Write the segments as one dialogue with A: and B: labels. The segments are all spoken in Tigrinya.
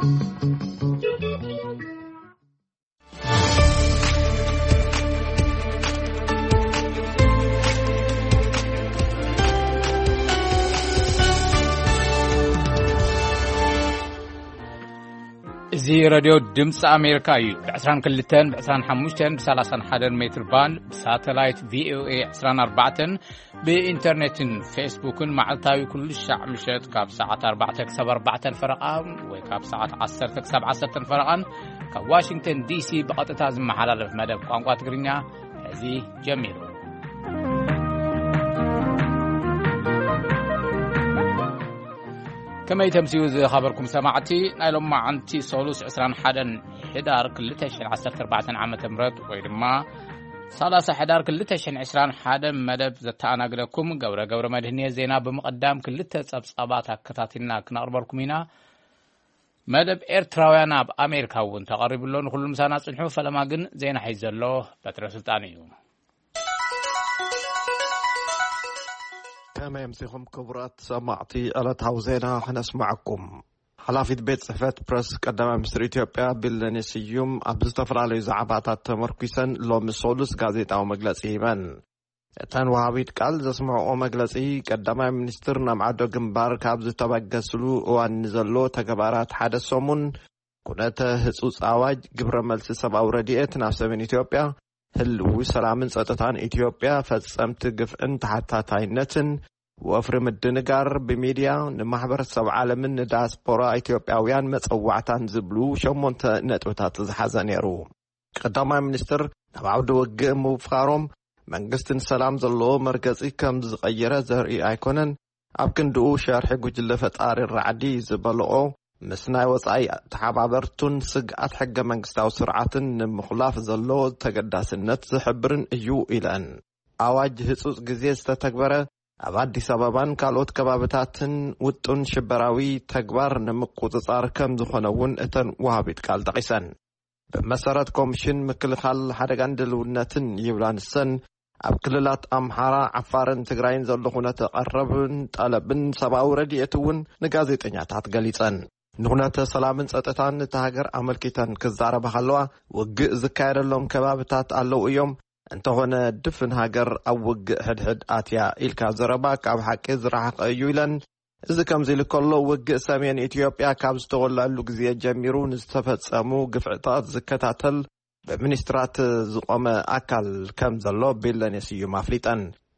A: زي راديو دمس أمريكا بعشران كلتين بعشران حموشتين بسلاسان حدن متر بان بساتلايت VOA 24 بإنترنت فيسبوك معلتاوي كل الشعب مشت كاب ساعة 4 كسب 4 فرقان وكاب ساعة 10 كسب 10 فرقان كواشنطن دي سي بقطة زم محلال في مدب قانقات قرنيا هذه جميلة كما يتمسيو خبركم سماعتي نايلوم مع عنتي سولوس عسران حدن حدار كلتشن 14 عام تمرد ويدما صلاصة حدار كلتشن عسران حدن مدب زتانا قلكم قورة مدهنية زينا بمقدام كلتش أبصابات كتاتنا كنقربلكم هنا مدب إيرتراويانا بأمريكا وانتقرب اللون كل مسانا صنحو فلما قن زينا حيزلوه بطر سلطانيو
B: كما يمسيكم كبرات سمعتي ألت هاوزينا حنسمعكم حلافة بيت صفات برس قدام مصر إثيوبيا بالنسيوم أبزتفر على زعباتات مركزا لوم سولوس غازيتا ومجلس إيمان تان وهابيت قال زسمعوا مجلس قدام منسترنا معدو جنبار كابزتا بقسلو وانزلو تقبارات حدث سومون كونتا هسوس آواج قبر ملس سبا ورديئت نافسة من إثيوبيا هلو سلامن سأتتان إثيوبيا فاتسامت قفئن تحتاتاينتن وفرم الدنقار بميديا نمحبر السبع عالمين داسبورا إثيوبياويان متصوعتان زبلو شمونت نتوتات زحزانيرو قدامي منستر نبعود وقع مبفخارهم منقستن سلام زلو مركزي كم زغيرة زهري آيكونن أبكن دقو شارح قجل فتار الرعدي زبالو مسناي وصاي تحابرتون سقات حق منقستاو سرعتن مخلاف زلو تقداسنت زحبرن ايو إلان أواج هسوس قزيز تتكبره ኣብ አዲስ አበባን ካልኦት ከባቢታትን ውጡን ሽበራዊ ተግባር ንምቁፅጻር ከም ዝኾነውን እተን ወሃቢት ቃል ጠቂሰን በመሰረት ኮሚሽን ምክልኻል ሓደጋን ድልውነትን ይብላንሰን ኣብ ክልላት ኣምሓራ ዓፋርን ትግራይን ዘሎ ኩነት ቀረብን ጠለብን ሰብኣዊ ረድኤት እውን ንጋዜጠኛታት ገሊፀን ንኩነት ሰላምን ጸጥታን ተሃገር ኣመልኪተን ክዛረባ ከለዋ ውግእ ዝካየደሎም ከባቢታት ኣለው እዮም انت هنا دفن هاجر او وق حد اتيا الكا زربا كاب حق زراحق ايولن اذا كم زي كله وق سامين اثيوبيا كاب استغلالو غزي جميرون استفصمو غفعطات زكتاتل بمنسترات زقوم اكل كم زلو بيلن يسيو مافليطن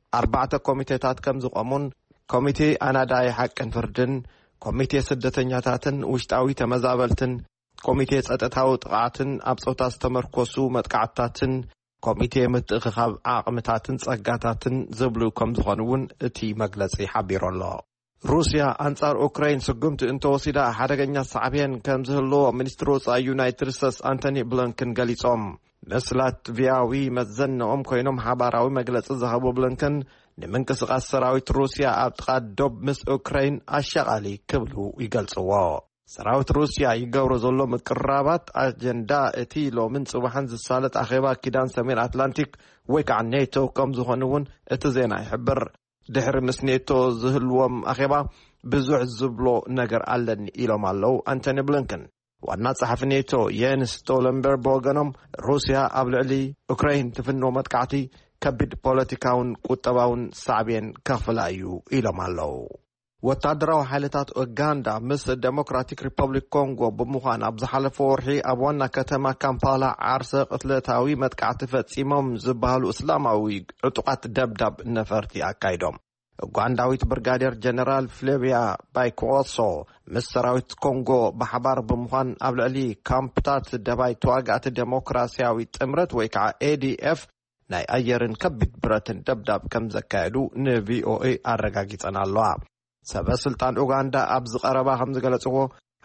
B: 4 كوميتيتات كم زقومون كوميتي انا داي حقن فردن كوميتي سدتنياتاتن وشطاوي تمزابلتن كوميتي صطتاو طقاتن ابصوتا استمركوسو متقعتاتن ኮሚቴ ምትእኽኻብ ዓቕምታትን ጸጋታትን ዝብሉ ከም ዝኾኑውን እቲ መግለጺ ሓቢሩሎ ሩስያ አንጻር ኡክራይን ስጉምቲ እንተወሲዳ ሓደገኛ ሰዓብየን ከም ዝህልዎ ሚኒስትር ወጻኢ ዩናይትድ ስቴትስ አንቶኒ ብሊንከን ገሊጾም መስላት ቪያዊ መዘነኦም ኮይኖም ሓባራዊ መግለጺ ዝሃቡ ብሊንከን ንምንቅስቓስ ሰራዊት ሩስያ ኣብ ጥቓ ዶብ ምስ ኡክራይን ኣሸቓሊ ክብሉ ይገልጽዎ ሰራዊት ሩስያ ይገብሮ ዘሎ ምቅራባት አጀንዳ እቲ ሎምን ጽባሕን ዝሳለጥ ኣኼባ ኪዳን ሰሜን አትላንቲክ ወይ ከዓ ኔቶ ከም ዝኾኑውን እቲ ዜና ይሕብር ድሕሪ ምስ ኔቶ ዝህልዎም ኣኼባ ብዙሕ ዝብሎ ነገር ኣለኒ ኢሎም ኣለው አንቶኒ ብሊንከን ዋና ጸሓፊ ኔቶ የንስ ስቶልተንበርግ ብወገኖም ሩስያ ኣብ ልዕሊ ኡክራይን ትፍኖ መጥቃዕቲ ከቢድ ፖለቲካውን ቁጠባውን ሳዕብየን ከኽፍላ እዩ ኢሎም ኣለው ወታደራዊ ሓይልታት ኡጋንዳ ምስ ዴሞክራቲክ ሪፐብሊክ ኮንጎ ብምዃን ኣብ ዝሓለፈ ወርሒ ኣብ ዋና ከተማ ካምፓላ ዓርሰ ቅትለታዊ መጥቃዕቲ ፈጺሞም ዝበሃሉ እስላማዊ ዕጡቃት ደብዳብ ነፈርቲ ኣካይዶም ኡጋንዳዊት ብርጋዴር ጀነራል ፍሌቪያ ባይኮሶ ምስ ሰራዊት ኮንጎ ብሓባር ብምዃን ኣብ ልዕሊ ካምፕታት ደባይ ተዋጋእቲ ዴሞክራሲያዊ ጥምረት ወይ ከዓ ADF ናይ ኣየርን ከቢድ ብረትን ደብዳብ ከም ዘካየዱ ንቪኦኤ ኣረጋጊፀን ኣለዋ ሰበስልጣን ኡጋንዳ ኣብ ዝቐረባ ከም ዝገለጽዎ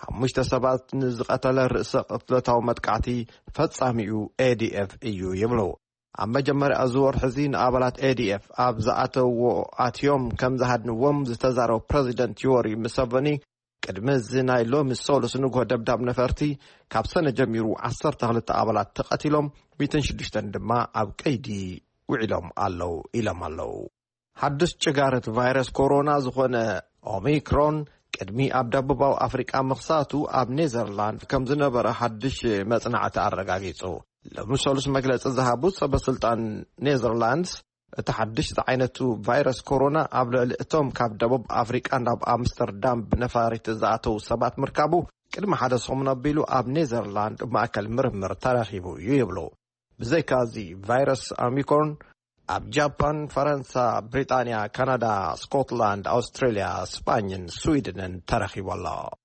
B: 5 ሰባት ንዝቐተለ ርእሰ ቅትለታዊ መጥቃዕቲ ፈጻሚኡ ADF እዩ ይብሉ ኣብ መጀመርያ ዝወር ሕዚ ንኣባላት ADF ኣብ ዝኣተውዎ ኣትዮም ከም ዝሃድንዎም ዝተዛረቡ ፕሬዚደንት ዮሪ ሙሴቬኒ ቅድሚ እዚ ናይ ሎሚ ሰሉስ ንግሆ ደብዳብ ነፈርቲ ካብ ሰነ ጀሚሩ 12 ኣባላት ተቐቲሎም 106 ድማ ኣብ ቀይዲ ውዒሎም ኣለው ኢሎም ኣለው ሓድሽ ጭጋረት ቫይረስ ኮሮና ዝኾነ ኦሚክሮን ቅድሚ ኣብ ደቡባዊ ኣፍሪቃ ምኽሳቱ ኣብ ኔዘርላንድ ከም ዝነበረ ሓድሽ መጽናዕቲ ኣረጋጊጹ ሎሚ ሰሉስ መግለጺ ዝሃቡ ሰበስልጣን ኔዘርላንድስ እቲ ሓድሽ ዓይነቱ ቫይረስ ኮሮና ኣብ ልዕሊ እቶም ካብ ደቡብ ኣፍሪቃ ናብ ኣምስተርዳም ብነፋሪት ዝኣተው ሰባት ምርካቡ ቅድሚ ሓደ ሰሙን ኣቢሉ ኣብ ኔዘርላንድ ማእከል ምርምር ተረኺቡ እዩ ይብሉ ብዘይካዚ ቫይረስ ኦሚክሮን ኣብ ጃፓን ፈረንሳ ብሪጣንያ ካናዳ ስኮትላንድ ኣውስትራልያ ስፓኝን ስዊድንን ተረኺቡ ኣሎ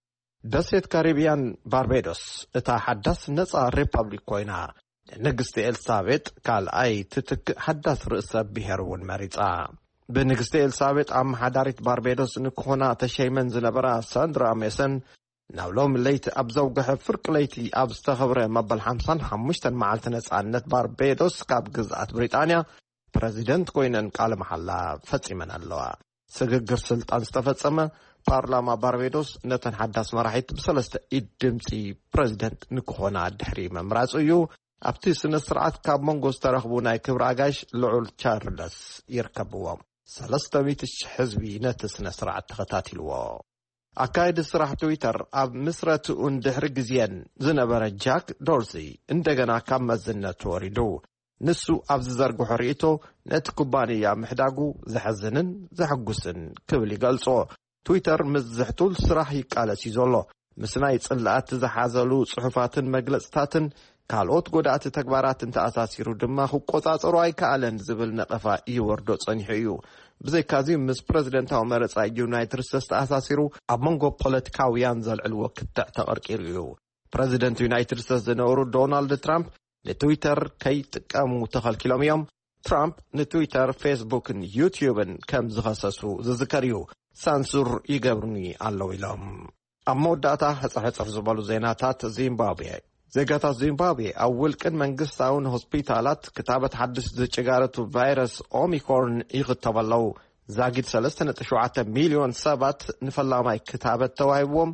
B: ደሴት ካሪቢያን ባርቤዶስ እታ ሓዳስ ነጻ ሪፐብሊክ ኮይና ንግስቲ ኤልሳቤጥ ካልኣይ ትትክእ ሓዳስ ርእሰ ብሔር እውን መሪፃ ብንግስቲ ኤልሳቤጥ ኣብ መሓዳሪት ባርቤዶስ ንክኾና ተሸይመን ዝነበራ ሳንድራ ሜሰን ናብ ሎሚ ለይቲ ኣብ ዘውግሐ ፍርቂ ለይቲ ኣብ ዝተኸብረ መበል 55 መዓልቲ ነጻነት ባርቤዶስ ካብ ግዝኣት ብሪጣንያ ፕረዚደንት ኮይነን ቃለ መሓላ ፈጺመን ኣለዋ ስግግር ስልጣን ዝተፈጸመ ፓርላማ ባርቤዶስ ነተን ሓዳስ መራሒት ብሰለስተ ኢድ ድምፂ ፕረዚደንት ንክኾና ድሕሪ መምራጽ እዩ ኣብቲ ስነ ስርዓት ካብ መንጎ ዝተረኽቡ ናይ ክብሪ ኣጋይሽ ልዑል ቻርለስ ይርከብዎም 300,000 ህዝቢ ነቲ ስነ ስርዓት ተኸታቲልዎ ኣካይዲ ስራሕ ትዊተር ኣብ ምስረትኡን ድሕሪ ግዜን ዝነበረ ጃክ ዶርሲ እንደገና ካብ መዝነት ወሪዱ ንሱ ኣብ ዝዘርግሖ ርእቶ ነቲ ኩባንያ ምሕዳጉ ዘሕዝንን ዘሐጉስን ክብል ይገልጾ ትዊተር ምስ ዝሕቱል ስራሕ ይቃለስ እዩ ዘሎ ምስ ናይ ጽላኣት ዝሓዘሉ ጽሑፋትን መግለጽታትን ካልኦት ጎዳእቲ ተግባራትን ተኣሳሲሩ ድማ ክቆጻጸሩ ኣይከኣለን ዝብል ነቐፋ ይወርዶ ጸኒሑ እዩ ብዘይካዚ ምስ ፕረዚደንታዊ መረጻ ዩናይትድ ስቴትስ ተኣሳሲሩ ኣብ መንጎ ፖለቲካውያን ዘልዕልዎ ክትዕ ተቐርቂሩ እዩ ፕረዚደንት ዩናይትድ ስቴትስ ዝነበሩ ዶናልድ ትራምፕ ንትዊተር ከይጥቀሙ ተኸልኪሎም እዮም ትራምፕ ንትዊተር ፌስቡክን ዩቲዩብን ከም ዝኸሰሱ ዝዝከር እዩ ሳንሱር ይገብሩኒ ኣለዉ ኢሎም ኣብ መወዳእታ ሕፅሕፅር ዝበሉ ዜናታት ዚምባብዌ ዜጋታት ዚምባብዌ ኣብ ውልቅን መንግስታውን ሆስፒታላት ክታበት ሓድሽ ዝጭጋረቱ ቫይረስ ኦሚክሮን ይኽተቡ ኣለዉ ዛጊድ 3.7 ሚልዮን ሰባት ንፈላማይ ክታበት ተዋሂቦም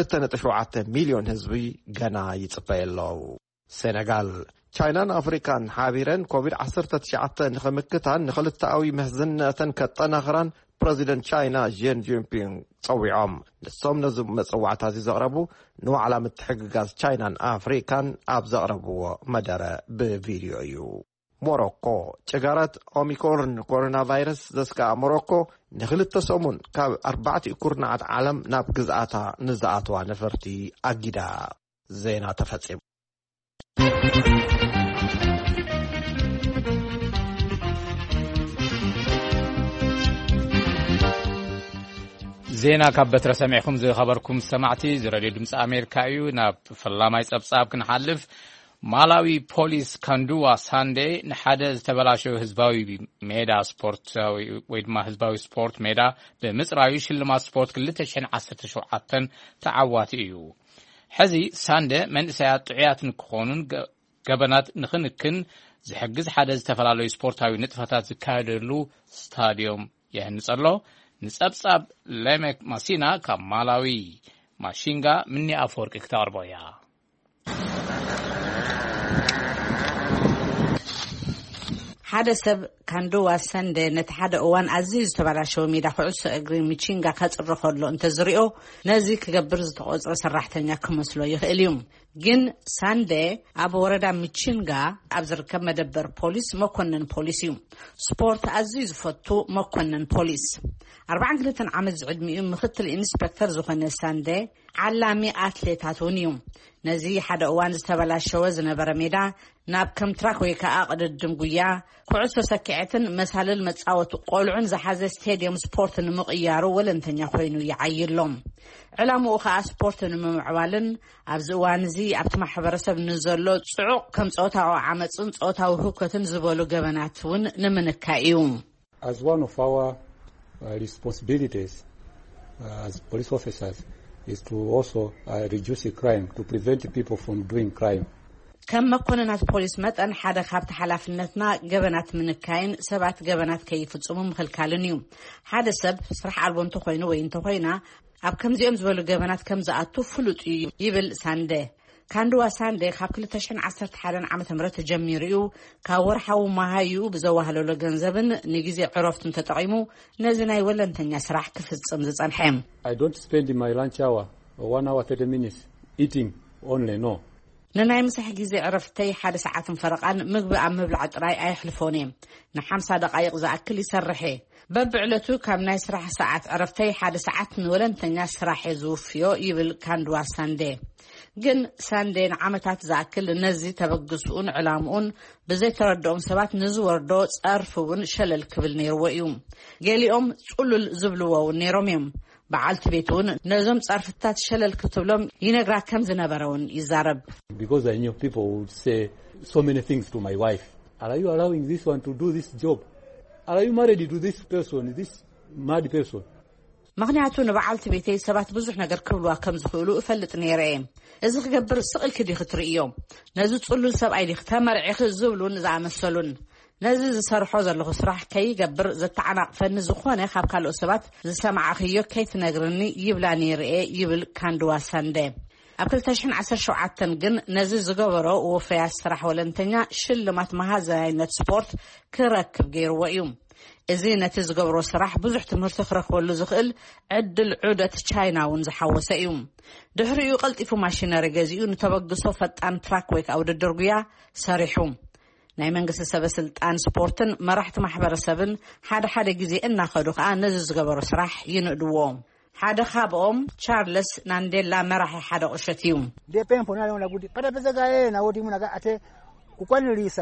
B: 2.7 ሚልዮን ህዝቢ ገና ይጽበዩ ኣለዉ ሴነጋል ቻይናን ኣፍሪካን ሓቢረን ኮቪድ-19 ንኽምክታን ንኽልተኣዊ ምህዝነተን ከጠናኽራን ፕረዚደንት ቻይና ዢን ጂንፒንግ ፀዊዖም ንሶም ነዚ መፅዋዕታት ዘቕረቡ ንዋዕላ ምትሕግጋዝ ቻይናን ኣፍሪካን ኣብ ዘቕረብዎ መደረ ብቪድዮ እዩ ሞሮኮ ጭጋራት ኦሚክሮን ኮሮና ቫይረስ ዘስከዓ ሞሮኮ ንኽልተ ሰሙን ካብ 4 ኩርናዓት ዓለም ናብ ግዝኣታ ንዝኣተዋ ነፈርቲ ኣጊዳ ዜና ተፈጺሙ
A: ዜና ካብ በትረ ሰሚዕኩም ዝኸበርኩም ሰማዕቲ ዝረድዩ ድምፂ ኣሜሪካ እዩ ናብ ፈላማይ ጸብጻብ ክንሓልፍ ማላዊ ፖሊስ ካንዱዋ ሳንዴ ንሓደ ዝተበላሸው ህዝባዊ ሜዳ ስፖርታዊ ወይ ድማ ህዝባዊ ስፖርት ሜዳ ብምጽራዩ ሽልማት ስፖርት 2017 ተዓዋቲ እዩ ሕዚ ሳንዴ መንእሰያት ጥዑያት ንክኾኑን ገበናት ንኽንክን ዝሕግዝ ሓደ ዝተፈላለዩ ስፖርታዊ ንጥፈታት ዝካየደሉ ስታድዮም የህንጸሎ ንጸብጻብ ለሜክ ማሲና ካብ ማላዊ ማሽንጋ ምኒ ኣፈወርቂ ክተቕርቦ እያ
C: ሓደ ሰብ ካንዱዋ ሳንዴ ነቲ ሓደ እዋን ኣዝዩ ዝተበላሸው ሜዳ ኩዕሶ እግሪ ሚቺንጋ ከጽርሖ ከሎ እንተዝሪኦ ነዚ ክገብር ዝተቆጽረ ሰራሕተኛ ክመስሎ ይኽእል እዩ ግን ሳንዴ ኣብ ወረዳ ሚቺንጋ ኣብ ዝርከብ መደበር ፖሊስ መኮነን ፖሊስ እዩ ስፖርት ኣዝዩ ዝፈቱ መኮነን ፖሊስ 42 ዓመት ዝዕድሚኡ ምክትል ኢንስፔክተር ዝኾነ ሳንዴ ዓላሚ ኣትሌታት እውን እዩ ነዚ ሓደ እዋን ዝተበላሸወ ዝነበረ ሜዳ ናብ ከም ትራክ ወይ ከዓ ቅድድም ጉያ ኩዕሶ ሰኪዔትን መሳልል መጻወቱ ቆልዑን ዝሓዘ ስቴድየም ስፖርት ንምቕያሩ ወለንተኛ ኮይኑ ይዓይሎም ዕላምኡ ከዓ ስፖርት ንምምዕባልን ኣብዚ እዋን እዚ ኣብቲ ማሕበረሰብ ንዘሎ ጽዑቕ ከም ጾታዊ ዓመፅን ጾታዊ ህውከትን ዝበሉ ገበናት እውን ንምንካእ እዩ
D: As one of our responsibilities as police officers is to also reduce crime, to prevent people from doing crime.
C: ከም መኮንናት ፖሊስ መጠን ሓደ ካብቲ ሓላፍነትና ገበናት ምንካይን ሰባት ገበናት ከይፍጽሙ ምክልካልን እዩ ሓደ ሰብ ስራሕ ኣልቦ እንተኮይኑ ወይ እንተኮይና ኣብ ከምዚኦም ዝበሉ ገበናት ከም ዝኣቱ ፍሉጥ እዩ ይብል ሳንዴ ካንዱዋ ሳንዴ ካብ 2011 ዓመተ ምህረት ጀሚሩ ካብ ወርሓዊ ማሃዩ ብዘዋህለሎ ገንዘብን ንግዜ ዕረፍቱን ተጠቂሙ ነዚ ናይ ወለንተኛ ስራሕ ክፍጽም ዝጸንሐ
D: I don't spend my lunch hour or 1 hour 30 minutes eating only no
C: ንናይ ምሳሕ ግዜ ዕረፍተይ 1 ሰዓትን ፈረቓን ምግቢ ኣብ ምብላዕ ጥራይ ኣይሕልፎን ን50 ደቂቕ ዝኣክል ይሰርሕ በብዕለቱ ካብ ናይ ስራሕ ሰዓት ዕረፍተይ 1 ሰዓት ንወለንተኛ ስራሕ ዝውፍዮ ይብል ካንዱዋ ሳንዴ ግን ሳንዴ ንዓመታት ዝኣክል ነዚ ተበግሱን ዕላምኡን ብዘይተረድኦም ሰባት ንዝወርዶ ጸርፍውን ሸለል ክብል ነይርዎ እዩ ገሊኦም ጽሉል ዝብልዎውን ነይሮም እዮም በዓልቲ ቤቱን ነዞም ጸርፍታት ሸለል ክትብሎም ይነግራ ከም ዝነበረውን ይዛረብ
D: because I knew people would say so many things to my wife are you allowing this one to do this job are you married to this person this mad person
C: ምክንያቱ ንበዓልቲ ቤተይ ሰባት ብዙሕ ነገር ክብልዋ ከም ዝኽእሉ እፈልጥ ነይረ እዚ ክገብር ስቕል ክዲ ክትርእዮም ነዚ ጽሉል ሰብኣይ ዲኽ ተመርዒኽ ዝብሉን ዝኣመሰሉን ነዚ ዝሰርሖ ዘለኹ ስራሕ ከይገብር ዘተዓናቅፈኒ ዝኾነ ካብ ካልኦት ሰባት ዝሰማዓኽዮ ከይትነግርኒ ይብላ ነይረ ይብል ካንዱዋ ሳንዴ ኣብ 2017 ግን ነዚ ዝገበሮ ወፍያት ስራሕ ወለንተኛ ሽልማት መሃዘናይነት ስፖርት ክረክብ ገይርዎ እዩ እዚ ነቲ ዝገብሮ ስራሕ ብዙሕ ትምህርቲ ክረክበሉ ዝኽእል ዕድል ዑደት ቻይናውን ዝሓወሰ እዩ ድሕሪኡ ቀልጢፉ ማሽነሪ ገዚኡ ንተበግሶ ፈጣን ትራክ ወይ ከዓ ውድድር ጉያ ሰሪሑ ናይ መንግስቲ ሰበስልጣን ስፖርትን መራሕቲ ማሕበረሰብን ሓደ ግዜ እናኸዱ ከዓ ነዚ ዝገበሮ ስራሕ ይንእድዎ ሓደ ካብኦም ቻርልስ ናንዴላ መራሒ ሓደ ቁሸት እዩ
E: ደፔን ፖናሎ ናጉዲ ፐረበዘጋዬ ናወዲ ሙናጋ አተ ኩቆንሪሳ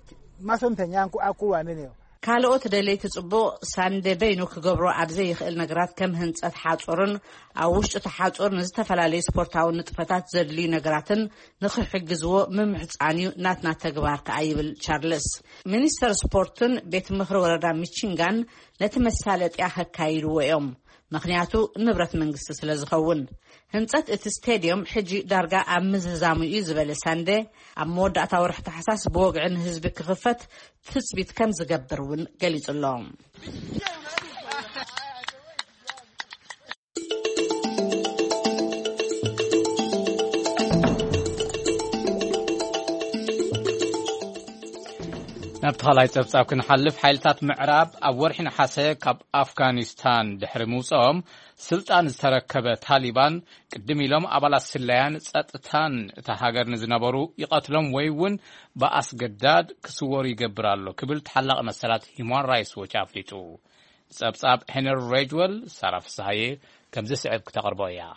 E: ማሶምተኛንኩ አኩዋ ምንዮ ካልኦት ደለይቲ ጽቡቕ ሳንዴ በይኑ ክገብሮ ኣብዘይ ይኽእል ነገራት ከም ህንጸት ሓጹርን ኣብ ውሽጢ ተሓጹር ንዝተፈላለዩ ስፖርታዊ ንጥፈታት ዘድልዩ ነገራትን ንኽሕግዝዎ ምምሕፃንዩ ናትና ተግባር ከዓ ይብል ቻርልስ ሚኒስተር ስፖርትን ቤት ምኽሪ ወረዳ ሚቺንጋን ነቲ መሳለጥያ ከካይድዎ እዮም ምክንያቱ ንብረት መንግስቲ ስለ ዝኸውን ህንጸት እቲ ስቴድዮም ሕጂ ዳርጋ ኣብ ምዝዛሙ እዩ ዝበለ ሳንዴ ኣብ መወዳእታ ወርሒ ታሕሳስ ብወግዕን ህዝቢ ክኽፈት ትጽቢት ከም ዝገብር እውን ገሊጹሎም
A: نبتخلای تصاب کن حلف حیلتات معرب آوری نحسه کاب افغانستان دحرموسام سلطان استرکب طالبان قدمیلام عبالا سلیان سطحان تهاجر نزنبارو یقتلم ویون با اسگداد کسوری گبرالو کبل تحلق مسئلات هیمان رئیس و چافلیتو تصاب هنر ریجول صرف صحیح کمزه سعد کتقربایا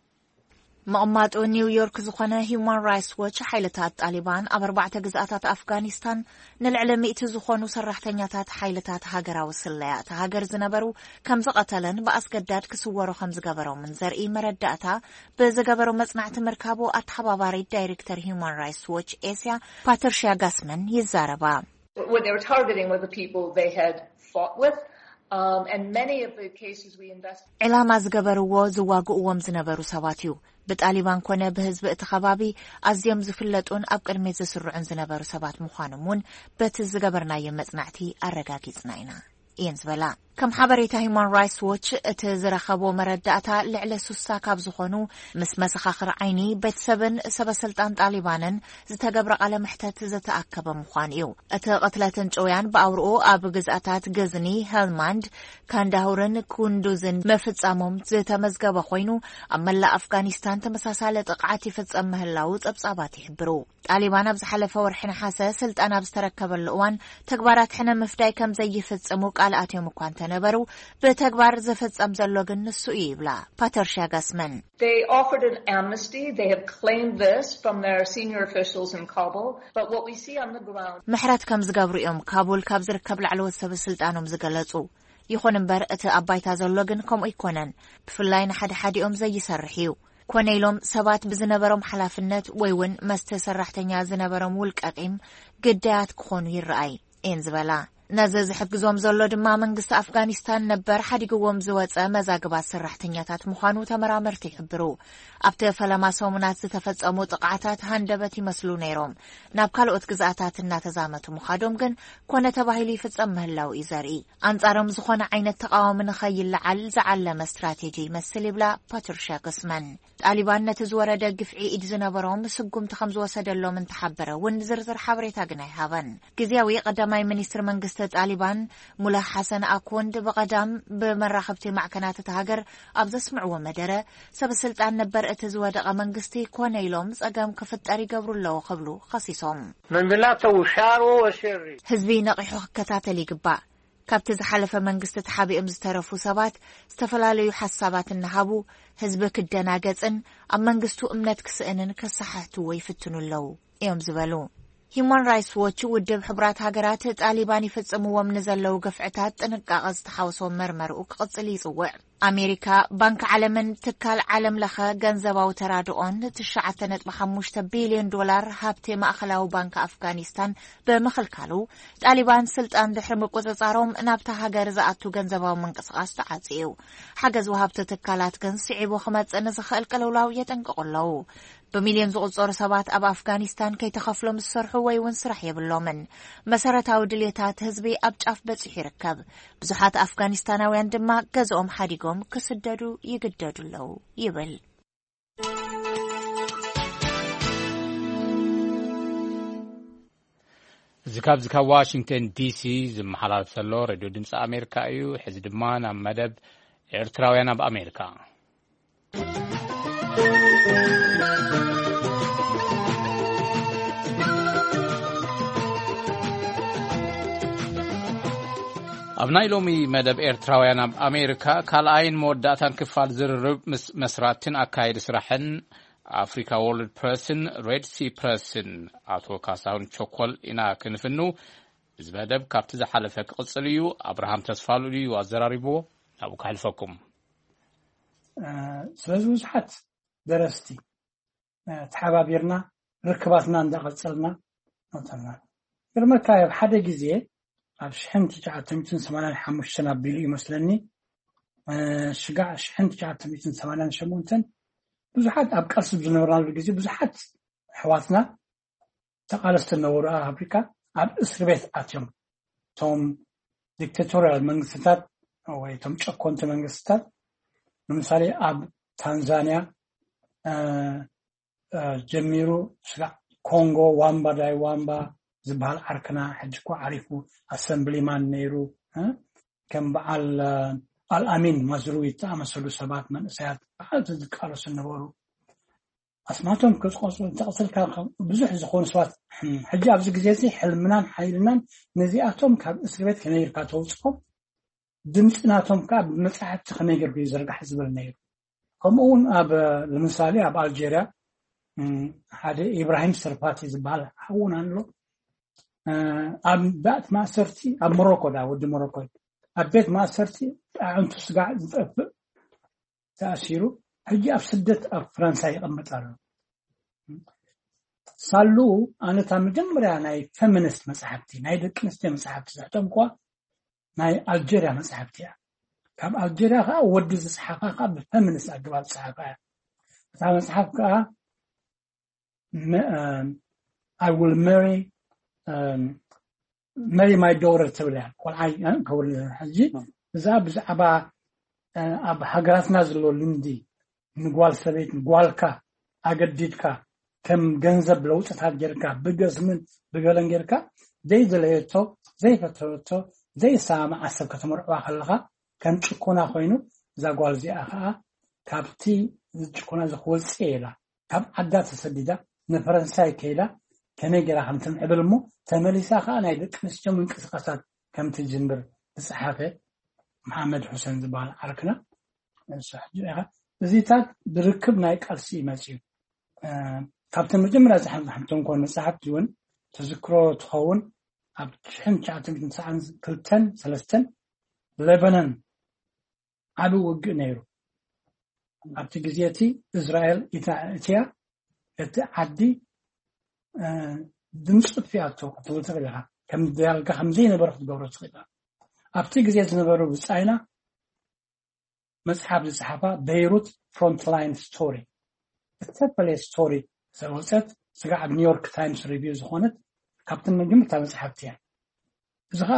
F: مقامات نيويورك زخنا هيومان رايتس واتش حيلتات طالبان أربعة جزءات أفغانستان نلعلم إتزخون وسرحتنيات حيلتات هاجرا وسليات هاجر زنبرو كم زقتلن بأسجدات كسوارو 5 جبرو من زرقي مرداتا بزجبرو مصنع مركبو أتحباباري دايركتور هيومان رايتس واتش آسيا باترشيا غاسمن يزاربا.
G: What they were targeting were the people they had fought with. And many of the cases we invested.
F: علامة زجبرو زواجو ومزنبرو سواتيو بطالبان كونه بحزب اتخابي أزيم زفلتون أبقر ميز سرعن زنبرو سوات مخانمون بتزجبرنا يمزنعتي الرجاكي زناينا ينزبلا كم حبريتا هيومان رايتس واتش اتزرخبو مرداتا لعلى سوساكاب زخونو مسمس خاخر عيني بيت سبا سلطان طالبانن زتجبر على محتات زتأكب مخانيو اتقتلتن جويان باورو اب جزاتات غزني هلماند كان داورن كوندوزن مفصامم زتمزغب خوينو املا افغانستان تمساساله تقعاتي فصم مهلاو صبصابات يحبرو طالبان بزحلفه ورحنا حاسه سلطان ابستركب الاوان تكبارات حنا مفداي كم زي يفصمو قالاتهم كان نبرو بتكبار زفصم زلو ግን ንሱ ይብላ ፓተርሺያ ጋስመን
G: They offered an amnesty. They have claimed this from their senior officials in Kabul. But what we see on the ground
F: ምሕረት ከም ዝገብሩ እዮም ካቡል ካብ ዝርከብ ላዕለዎት ሰበስልጣኖም ዝገለጹ ይኹን እምበር እቲ ኣባይታ ዘሎ ግን ከምኡ ይኮነን ብፍላይ ንሓደ-ሓዲኦም ዘይሰርሕ እዩ ኮነይሎም ሰባት ብዝነበሮም ሓላፍነት ወይ እውን መስተ ሰራሕተኛ ዝነበሮም ውልቀቂም ግዳያት ክኾኑ ይረኣይ እንዝበላ ነዚ ዝሕግዞም ዘሎ ድማ መንግስቲ ኣፍጋኒስታን ነበር ሓዲግዎም ዝወፀ መዛግባት ሰራሕተኛታት ምዃኑ ተመራመርቲ ይሕብሩ ኣብቲ ፈለማ ሰሙናት ዝተፈጸሙ ጥቃዓታት ሃንደበት ይመስሉ ነይሮም ናብ ካልኦት ግዛኣታት እናተዛመቱ ምኻዶም ግን ኮነ ተባሂሉ ይፍጸም ምህላው እዩ ዘርኢ ኣንጻሮም ዝኾነ ዓይነት ተቃዋሚ ንኸይለዓል ዝዓለመ ስትራቴጂ ይመስል ይብላ ፓትሪሺያ ጉስማን ጣሊባን ነቲ ዝወረደ ግፍዒ ኢድ ዝነበሮም ስጉምቲ ከም ዝወሰደሎም እንተሓበረ እውን ዝርዝር ሓበሬታ ግን ኣይሃበን ጊዜያዊ ቀዳማይ ሚኒስትር መንግስቲ ጣሊባን ሙላ ሓሰን ኣኮንድ በቀዳም በመራኸብቲ ማዕከናት ተሃገር ኣብ ዘስምዕዎ መደረ ሰበስልጣን ነበር እቲ ዝወደቀ መንግስቲ ኮነ ኢሎም ጸገም ክፍጠር ይገብሩለው ክብሉ ኸሲሶም
H: መንብላተው ሻሮ ወሽሪ
F: ህዝቢ ነቂሑ ክከታተል ይግባእ ካብቲ ዝሓለፈ መንግስቲ ተሓቢኦም ዝተረፉ ሰባት ዝተፈላለዩ ሓሳባት እናሃቡ ህዝቢ ክደናገጽን ኣብ መንግስቱ እምነት ክስእንን ከሰሓሕቱ ወይ ፍትኑለው እዮም ዝበሉ Human Rights Watch ውድብ ሕቡራት ሃገራት ጣሊባን ይፈጽምዎም ንዘለው ገፍዕታት ጥንቃቐ ዝተሓወሶ መርመርኡ ክቕጽል ይጽውዕ ኣሜሪካ ባንክ ዓለምን ትካል ዓለም ለኸ ገንዘባዊ ተራድኦን 9.5 ቢልዮን ዶላር ሃብቲ ማእኸላዊ ባንክ ኣፍጋኒስታን ብምኽልካሉ ጣሊባን ስልጣን ድሕሪ ምቁጽጻሮም ናብታ ሃገር ዝኣቱ ገንዘባዊ ምንቅስቓስ ተዓጽዩ ሓገዝ ወሃብቲ ትካላት ግን ስዒቡ ክመጽእ ንዝኽእል ቅልውላው የጠንቅቑለው በሚሊዮን ዝቁጸሩ ሰባት ኣብ ኣፍጋኒስታን ከይተኸፍሎም ዝሰርሑ ወይ እውን ስራሕ የብሎምን መሰረታዊ ድልየታት ህዝቢ ኣብ ጫፍ በጽሑ ይርከብ ብዙሓት ኣፍጋኒስታናውያን ድማ ገዝኦም ሓዲጎም ክስደዱ ይግደዱለው ይብል
A: ዝካብ ዋሽንግተን ዲሲ ዝመሓላለፍ ዘሎ ሬድዮ ድምፂ ኣሜሪካ እዩ ሕዚ ድማ ናብ መደብ ኤርትራውያን ኣብ ኣሜሪካ ኣብ ናይ ሎሚ መደብ ኤርትራውያን ኣብ ኣሜሪካ ካልኣይን መወዳእታን ክፋል ዝርርብ መስራትን ኣካይዲ ስራሕን ኣፍሪካ ወርልድ ፕሬስን ሬድ ሲ ፕሬስን ኣቶ ካሳሁን ቾኮል ኢና ክንፍኑ እዚ መደብ ካብቲ ዝሓለፈ ክቕጽል እዩ ኣብርሃም ተስፋሉ እዩ ኣዘራሪብዎ ናብኡ ክሕልፈኩም
I: ስለዚ ብዙሓት ደረስቲ ተሓባቢርና ርክባትና እንዳቐጸልና ነውተና ግርመካ ኣብ ሓደ ግዜ ኣብ 1985 ኣቢሉ ይመስለኒ ሽጋዕ 1988 ብዙሓት ኣብ ቃልሲ ዝነበርናሉ ግዜ ብዙሓት ኣሕዋትና ተቃለስቲ ነበሩ ኣብ ኣፍሪካ ኣብ እስር ቤት ኣትዮም ቶም ዲክታቶሪያል መንግስትታት ወይ ቶም ጨኮንቲ መንግስትታት ለምሳሌ ኣብ ታንዛኒያ ጀሚሩ ሽጋዕ ኮንጎ ዋምባ ዳይ ዋምባ ዝበሃል ዓርክና ሕጅኮ ዓሪፉ ኣሰምብሊማን ነይሩ ከም በዓል አልአሚን ማዝሩዊ ተኣመሰሉ ሰባት መንእሰያት በዓል ዝቃለሱ ነበሩ ኣስማቶም ክጽቆጹ ተቕስልካ ብዙሕ ዝኾኑ ሰባት ሕጂ ኣብዚ ግዜ እዚ ሕልምናን ሓይልናን ነዚኣቶም ካብ እስር ቤት ከመይ ጌርካ ተውፅኦም ድምፅናቶም ከዓ ብመጻሕፍቲ ከመይ ጌርካ ይዝርጋሕ ዝብል ነይሩ ከምኡውን ኣብ ለምሳሌ ኣብ ኣልጄርያ ሓደ ኢብራሂም ሰርፓቲ ዝበሃል ሓውን ኣሎ ኣብ ባት ማእሰርቲ ኣብ ሞሮኮ ዳ ወዲ ሞሮኮ ኣብ ቤት ማእሰርቲ ጣዕንቱ ስጋዕ ዝጠፍእ ተኣሲሩ ሕጂ ኣብ ስደት ኣብ ፍራንሳይ ይቕመጥ ኣሎ ሳሉ ኣነታ መጀመርያ ናይ ፌሚኒስት መጽሓፍቲ ናይ ደቂ ኣንስትዮ መጽሓፍቲ ዘሕቶም እኳ ናይ ኣልጄርያ መጽሓፍቲ እያ ካብ ኣልጄርያ ከዓ ወዲ ዝጽሓፋ ከዓ ብፌሚኒስት ኣገባብ ዝጽሓፋ እያ እታ መጽሓፍ ከዓ I will marry my daughter ትብላ ቆልዓይ ከውል ሕጂ እዛ ብዛዕባ ኣብ ሃገራትና ዘሎ ልምዲ ንጓል ሰበይት ጓልካ ኣገዲድካ ከም ገንዘብ ለውጥታት ጌርካ ብገዝምን ብገለን ጌርካ ዘይዘለየቶ ዘይፈተወቶ ዘይሰማዕ ሰብ ከተመርዕዋ ከለኻ ከም ጭኮና ኮይኑ እዛ ጓል እዚኣ ከዓ ካብቲ ጭኮና ዝወፅእ ኢላ ካብ ዓዳ ተሰዲዳ ንፈረንሳይ ከይዳ ከመይ ጌራ ከም ትምዕብል እሞ ተመሊሳ ከዓ ናይ ደቂ ኣንስትዮ ምንቅስቓሳት ከም ትጅምር ዝጸሓፈ መሐመድ ሁሴን ዝበሃል ዓርክና እዚታት ብርክብ ናይ ቃልሲ ይመጽኡ ካብቲ መጀመርያ ዝሓምቶም ኮን መጽሓፍቲ እውን ተዝክሮ ትኸውን ኣብ 1992 ሌባኖን ዓብ ውግእ ነይሩ ኣብቲ ግዜ እቲ እስራኤል ኢትዮጵያ እቲ ዓዲ ድምጽ ፊያቶ ተወልተለها ከም ዳልጋ ከምዘይ ነበረ ክትገብሮ ትኽእል ኣብቲ ግዜ ዝነበሩ ብጻይና መጽሓፍ ዝጽሓፋ ቤይሩት ፍሮንትላይን ስቶሪ እተፈለየ ስቶሪ ዘወፀት ስጋዕ ኒውዮርክ ታይምስ ሪቪው ዝኾነት ካብተን መጀመርታ መጽሓፍቲ እያ እዚ ከዓ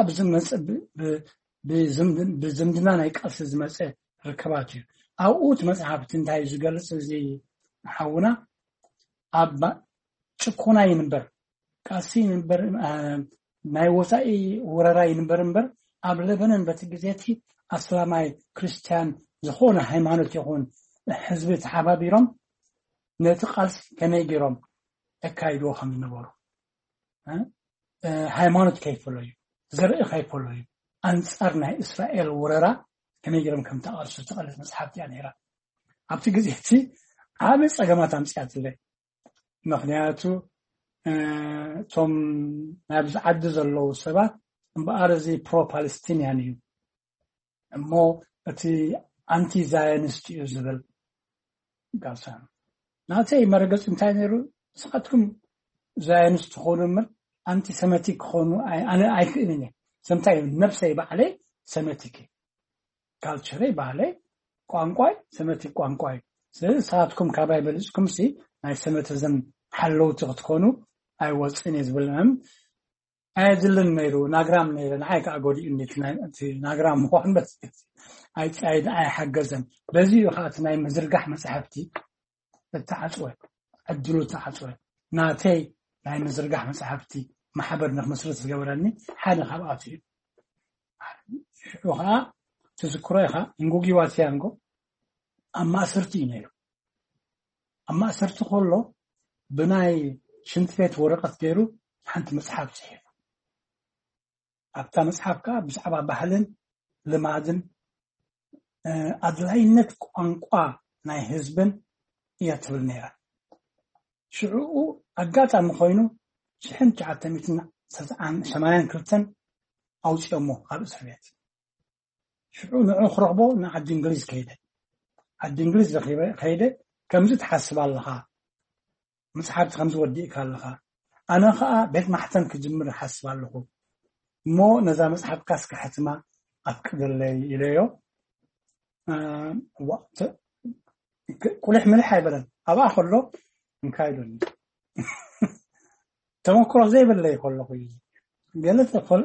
I: ብዝምድና ናይ ቃልሲ ዝመፀ ርከባት እዩ ኣብኡ እቲ መጽሓፍቲ እንታይ ዝገልጽ እዚ ሓውና ኣብ ጭኮና ይንበር ቃልሲ ይንበር ናይ ወፃኢ ወረራ ይንበር እምበር ኣብ ለበነን በቲ ግዜቲ ኣስላማይ ክርስቲያን ዝኾነ ሃይማኖት ይኹን ህዝቢ ተሓባቢሮም ነቲ ቃልሲ ከመይ ገይሮም ኣካይድዎ ከም ዝነበሩ ሃይማኖት ከይፈለዩ ዘርኢ ከይፈለዩ ኣንጻር ናይ እስራኤል ወረራ ከመይ ገይሮም ከም ተቃልሱ ተቐለስ መጽሓፍቲ እያ ነይራ ኣብቲ ግዜቲ ዓበይ ፀገማት ኣምፅያትለ ምክንያቱ ቶም ናብዚ ዓዲ ዘለዉ ሰባት እምበኣር እዚ ፕሮ ፓለስቲንያን እዩ እሞ እቲ ኣንቲ ዛዮኒስት እዩ ዝብል ጋሳ ናተይ መረገፅ እንታይ ነይሩ ንስኻትኩም ዛዮኒስት ትኾኑ እምበር ኣንቲ ሰሜቲክ ክኾኑ ኣነ ኣይክእልን እየ ሰምታይ ነብሰይ ባዕለይ ሰሜቲክ ካልቸረይ ባዕለይ ቋንቋይ ሰሜቲክ ቋንቋይ ስለዚ ንስኻትኩም ካባይ በሊፅኩም ሲ ናይ ሰሜቲዝም ሓለውቲ ክትኮኑ ኣይወፅን እየ ዝብልም ኣይድልን ነይሩ ናግራም ነይሩ ንዓይ ከዓ ጎዲኡኒ እቲ ናግራም ምኳን በስ ኣይፃይድ ኣይሓገዘን በዚ ከዓ እቲ ናይ ምዝርጋሕ መፅሓፍቲ እተዓፅወ ዕድሉ ተዓፅወ ናተይ ናይ ምዝርጋሕ መፅሓፍቲ ማሕበር ንክመስረት ዝገበረኒ ሓደ ካብኣቱ እዩ ከዓ ትዝክሮ ኢኻ እንጉጊ ዋትያንጎ ኣብ ማእሰርቲ እዩ ነይሩ ኣብ ማእሰርቲ ከሎ ብናይ ሽንቲ ቤት ወረቐት ገይሩ ሓንቲ መጽሓፍ ጽሒፉ ኣብታ መጽሓፍ ከዓ ብዛዕባ ባህልን ልማድን ኣድላይነት ቋንቋ ናይ ህዝብን እያ ትብል ነይራ ሽዑኡ ኣጋጣሚ ኮይኑ 1982 ኣውፅኦሞ ኣብ እስር ቤት ሽዑ ንዑ ክረኽቦ ንዓዲ እንግሊዝ ከይደ ዓዲ እንግሊዝ ከይደ ከምዚ ትሓስብ ኣለኻ መጽሓፍቲ ከምዚ ወዲእካ ኣለኻ ኣነ ከዓ ቤት ማሕተም ክጅምር ሓስብ ኣለኹ እሞ ነዛ መጽሓፍ ካስካ ሕትማ ኣፍቅደለይ ኢለዮ ቁልሕ ምልሕ ኣይበለን ኣብኣ ከሎ እንካይዶኒ ተመክሮ ዘይብለይ ከለኹ ገለ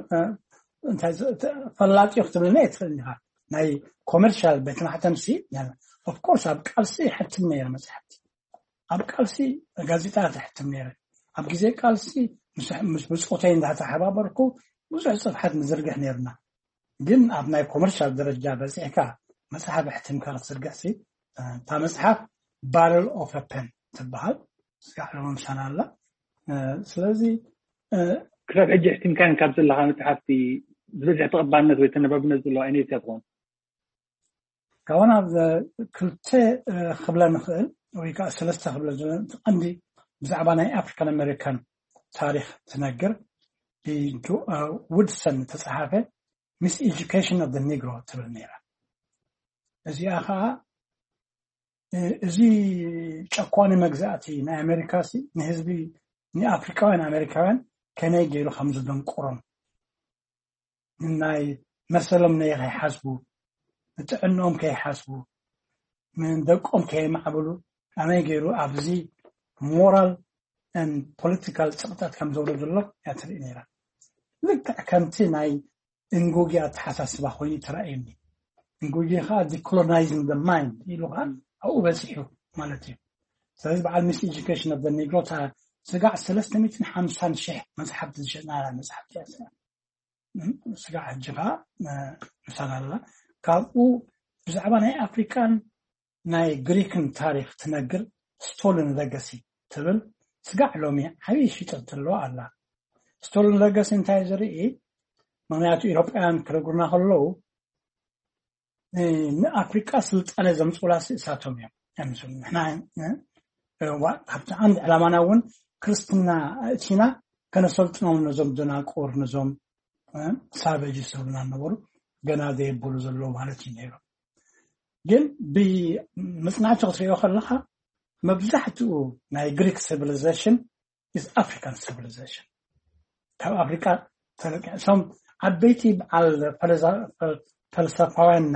I: ፈላጢ ክትብለና የትኽእል ኢኻ ናይ ኮመርሻል ቤት ማሕተም ሲ ኦፍኮርስ ኣብ ቃልሲ ሕትም ነይረ መጽሓፍቲ ኣብ ቃልሲ ጋዜጣታት ሕትም ነይረ ኣብ ግዜ ቃልሲ ምስ ብፅኦተይ እንዳተሓባበርኩ ብዙሕ ፅፍሓት ንዝርግሕ ነርና ግን ኣብ ናይ ኮመርሻል ደረጃ በፂሕካ መጽሓፍ ሕትምካ ክትዝርግሕ ሲ እታ መጽሓፍ ባረል ኦፍ ፔን ትበሃል ስጋዕለሞ ምሳና ኣላ ስለዚ
J: ክሳብ ሕጂ ሕትምካን ካብ ዘለካ መጽሓፍቲ ዝበዝሕ ተቐባልነት ወይ ተነባብነት ዘለዎ ዓይነት እያ ትኾን ካዋና ክልተ ክብለ ንኽእል ወይ ከዓ ሰለስተ ክብለ ቀንዲ ብዛዕባ ናይ ኣፍሪካን ኣሜሪካን ታሪክ ትነግር ውድሰን ተፃሓፈ ሚስ ኤጁኬሽን ኦፍ ኒግሮ ትብል ነይራ እዚኣ ከዓ እዚ ጨቋኒ መግዛእቲ ናይ ኣሜሪካ ንህዝቢ ንኣፍሪካውያን ኣሜሪካውያን ከመይ ገይሩ ከም ዝደንቁሮም ናይ መሰሎም ነይ ከይሓስቡ ንጥዕንኦም ከይሓስቡ ደቆም ከይማዕብሉ ኣመይ ገይሩ ኣብዚ ሞራል and political ፀቕጣት ከም ዘውረዱ ዘሎ እያ ትርኢ ነይራ ልክዕ ከምቲ ናይ እንጉጊ ኣተሓሳስባ ኮይኑ ትረኣየኒ እንጉጊ ከዓ decolonizing the mind ኢሉ ከዓ ኣብኡ በፂሑ ማለት እዩ ስለዚ በዓል ሚስ ኤጁኬሽን ኦፍ ኒግሮ ስጋዕ 350,000 መፅሓፍቲ ዝሸጥናላ መፅሓፍቲ እያ ስጋዕ ሕጂ ከዓ ምሳና ኣላ ካብኡ ብዛዕባ ናይ ኣፍሪካን ናይ ግሪክን ታሪክ ትነግር ስቶልን ሌጋሲ ትብል ስጋዕ ሎሚ ዓብዪ ሽጠት ኣለዋ ኣላ ስቶልን ሌጋሲ እንታይ ዝርኢ ምክንያቱ ኢሮጳውያን ክረጉርና ከለዉ ንኣፍሪካ ስልጣነ ዘምፅኡላ እሳቶም እዮም ንሕና ካብቲ ዓንዲ ዕላማና እውን ክርስትና እቲና ከነሰልጥኖም ነዞም ደናቁር ነዞም ሳበጅ ሰብና ነበሩ ገና ዘይበሉ ዘለዉ ማለት እዩ ነይሩ ግን ብመፅናዕቲ ክትሪኦ ከለካ መብዛሕትኡ ናይ ግሪክ ሲቪሊዜሽን is African civilization ካብ ኣፍሪካ
I: ተለቀሰም ዓበይቲ በዓል ፈለሰፋውያን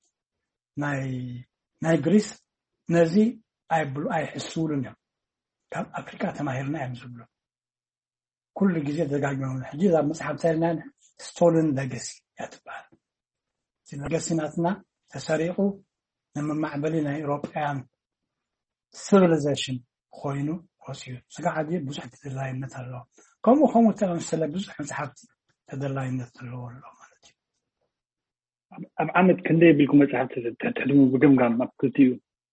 I: ናይ ግሪስ ነዚ ኣይሕስቡሉን እዮም ካብ ኣፍሪካ ተማሂርና እዮም ዝብሉ ኩሉ ግዜ ደጋግመው ሕጂ ዛ መጽሓፍ ታሪና ስቶልን ሌጋሲ ያትባል ሌጋሲ ናትና ተሰሪቁ ንመማዕበሊ ናይ ኤውሮጳውያን ሲቪላይዜሽን ኮይኑ ወሲዩ ስጋዓዲ ብዙሕ ተደላይነት ኣለዎ ከምኡ ተመሰለ ብዙሕ መጽሓፍቲ ተደላይነት ኣለዎ ማለት እዩ
K: ኣብ ዓመት ክንደይ ብልኩም መጽሓፍቲ ተሕድሙ ብግምጋም ኣብ ክልቲኡ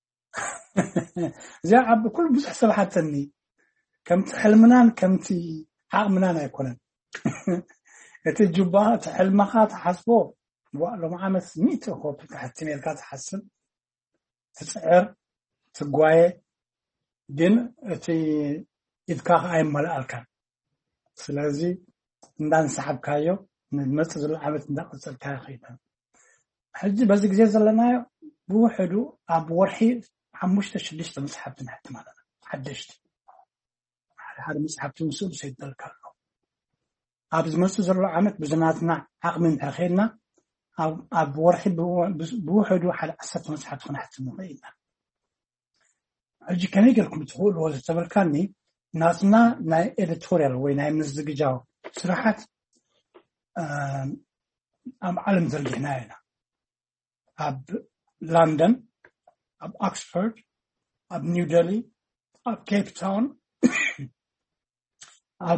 I: እዚኣ ኣብ ኩሉ ብዙሕ ሰብሓተኒ ከምቲ ሕልምናን ከምቲ ዓቕምናን ኣይኮነን እቲ ጅባ ሕልምኻ ተሓስቦ ሎም ዓመት 100 ኮፒ ተሕትሜልካ ተሓስብ ትፅዕር ትጓየ ግን እቲ ኢድካ ኣይመልአልካን ስለዚ እንዳንሰሓብካዮ ንመጽእ ዘሎ ዓመት እንዳቐፀልካዮ ኸይዳ ሕጂ በዚ ግዜ ዘለናዮ ብውሕዱ ኣብ ወርሒ 5-6 መጽሓፍቲ ንሕትም ኣለና ሓደሽቲ ሓደ መጽሓፍቲ ምስኡ ሰይደልካ ኣሎ ኣብ ዝመጽእ ዘሎ ዓመት ብዝናትና ዓቕሚ እንተኸይድና ኣብ ወርሒ ብውሕዱ ሓደ 10 መጽሓፍቲ ክንሕትም ንኽእልና ሕጂ ከመይ ጌርኩም ትኽእልዎ ዝተበልካኒ ናትና ናይ ኤዲቶሪያል ወይ ናይ ምዝግጃው ስራሓት ኣብ ዓለም ዘርጊሕና ኢና ኣብ ላንደን ኣብ ኦክስፎርድ ኣብ ኒው ዴሊ ኣብ ኬፕ ታውን ኣብ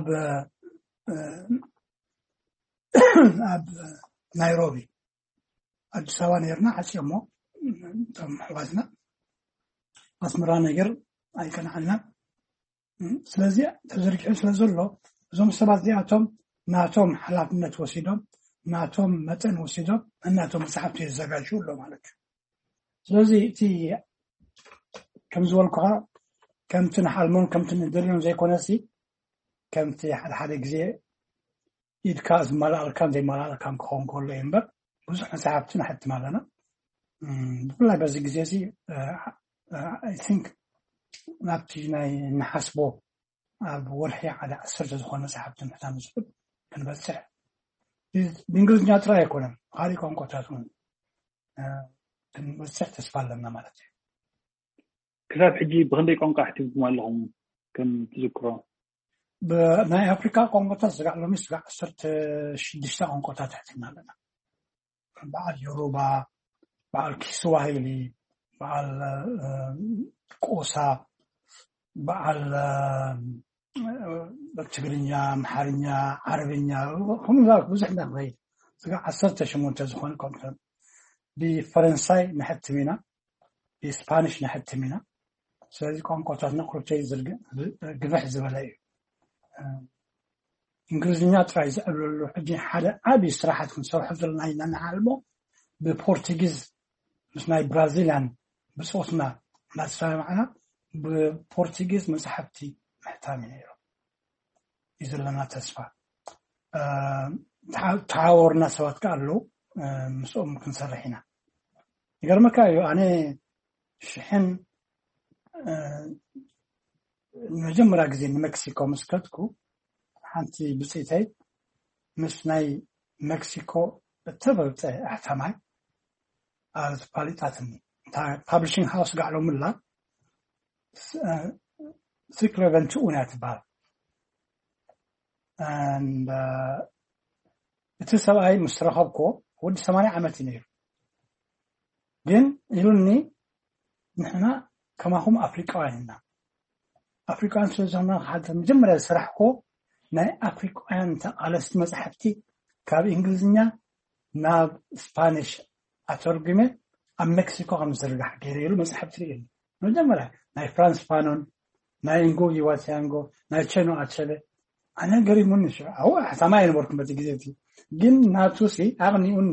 I: ናይሮቢ ኣዲስ ኣበባ ነርና ሓፂሞ ቶም ሕዋዝና ኣስመራ ነገር ኣይከናዓልና ስለዚ ተዘርጊሑ ስለዘሎ እዞም ሰባት እዚኣቶም ናቶም ሓላፍነት ወሲዶም ናቶም መጠን ወሲዶም እናቶም መጽሓፍቲ ይዘጋጁ ኣሎ ማለት እዩ ስለዚ እቲ ከም ዝበልኩኻ ከምቲ ንሓልሞን ከምቲ ንደልዮን ዘይኮነሲ ከምቲ ሓደ ግዜ ኢድካ ዝመላእልካን ዘይመላእልካን ክኸውን ከሎ እዩ እምበር ብዙሕ መጽሓፍቲ ንሕትም ኣለና ብፍላይ በዚ ግዜ እዚ I think ናብቲ ናይ ንሓስቦ ኣብ ወርሒ ሓደ 10 ዝኾነ መጽሓፍቲ ንሕታም ዝኽእል ክንበፅሕ ብእንግሊዝኛ ጥራይ ኣይኮነን ካሊእ ቋንቋታት እውን ክንበፅሕ ተስፋ ኣለና ማለት እዩ
K: ክሳብ ሕጂ ብክንደይ ቋንቋ ሕቲምኩም ኣለኹም ከም ትዝክሮ
I: ብናይ ኣፍሪካ ቋንቋታት ስጋዕ ሎሚ ስጋዕ 16 ቋንቋታት ሕቲምና ኣለና በዓል ዮሩባ በዓል ኪስዋሂሊ በዓል ቆሳ በዓል ትግርኛ ኣምሓርኛ ዓረብኛ ከምኡ ብዙሕ ነኽእል ስጋዕ 18 ዝኾነ ቋንቋታት ብፈረንሳይ ንሕትም ኢና ብስፓኒሽ ንሕትም ኢና ስለዚ ቋንቋታት ነኽርተይ ግፍሕ ዝበለ እዩ እንግሊዝኛ ጥራይ ዝዕብለሉ ሕጂ ሓደ ዓብዪ ስራሓት ክንሰርሖ ዘለና ኢና ንዓልሞ ብፖርቱጊዝ ምስ ናይ ብራዚልያን ብፆትና እናተሰማዕና ብፖርቱጊዝ መጽሓፍቲ ምሕታም ነይሩ እዩ ዘለና ተስፋ ተሓዋወርና ሰባት ከዓ ኣለዉ ምስኦም ክንሰርሕ ኢና ይገርመካ እዩ ኣነ ሽሕን መጀመርያ ግዜ ንሜክሲኮ ምስ ከድኩ ሓንቲ ብፅኢተይ ምስ ናይ ሜክሲኮ እተበልፀ ኣሕታማይ ኣፋሊጣትኒ ፓብሊሽንግ ሃውስ ጋዕሎ ምላ ሲክለቨንቲ ኡንያ ትበሃል እቲ ሰብኣይ ምስ ረኸብኮ ወዲ 80 ዓመት እዩ ነይሩ ግን ኢሉኒ ንሕና ከማኹም ኣፍሪቃውያን ኢና ኣፍሪቃውያን ስለዝኾና ሓደ መጀመርያ ዝስራሕኮ ናይ ኣፍሪቃውያን ተቃለስቲ መጽሓፍቲ ካብ እንግሊዝኛ ናብ ስፓኒሽ ኣተርጉመ ኣብ ሜክሲኮ ከም ዝርጋሕ ገይረ ኢሉ መጽሓፍቲ ርእየኒ መጀመርያ ናይ ፍራንስ ፋኖን ናይ ንጎጊ ዋትያንጎ ናይ ቸኖ ኣቸለ ኣነ ገሪሙኒ ሽዑ ኣው ኣሕታማይ ነበርኩም በቲ ግዜ እቲ ግን ናቱሲ ኣቕኒኡኒ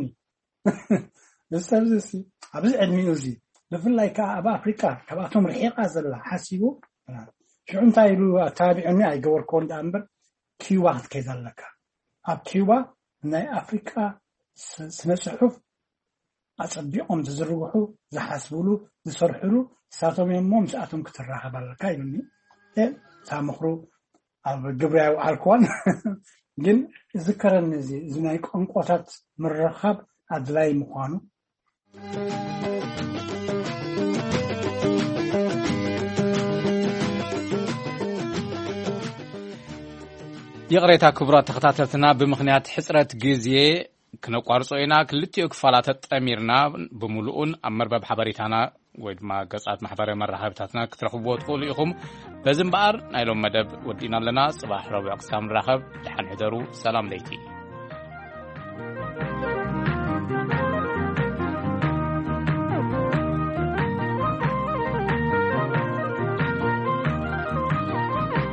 I: ዝሰብዚ ኣብዚ ዕድሚኡ እዚ ብፍላይ ከዓ ኣብ ኣፍሪካ ካብኣቶም ርሒቓ ዘላ ሓሲቡ ሽዑ እንታይ ኢሉ ኣታቢዑኒ ኣይገበርክዎ እንዳ እምበር ኪዩባ ክትከይድ ኣለካ ኣብ ኪዩባ ናይ ኣፍሪካ ስነ ፅሑፍ ኣፀቢቖም ዝዝርግሑ ዝሓስብሉ ዝሰርሕሉ ንሳቶም እሞ ምስኣቶም ክትራኸብ ኣለካ ኢሉኒ ሳምኽሩ ኣብ ግብሪ ኣይወዓልክዋን ግን ዝከረን እዚ ናይ ቋንቋታት ምርኻብ ኣድላይ ምዃኑ
A: يقريتا كبرات تختاتتنا بمخنيات حسرة جزية كنقارصوينا كلتيو كفالات تأميرنا بملؤون أمرباب حبريتانا ويدما قصات محبرة مرحبتاتنا كترخبوا تقولوا يخم بزنبار نايلون مدب ودينا لنا صباح ربع أقسام الرخب لحن حذروا سلام ليتي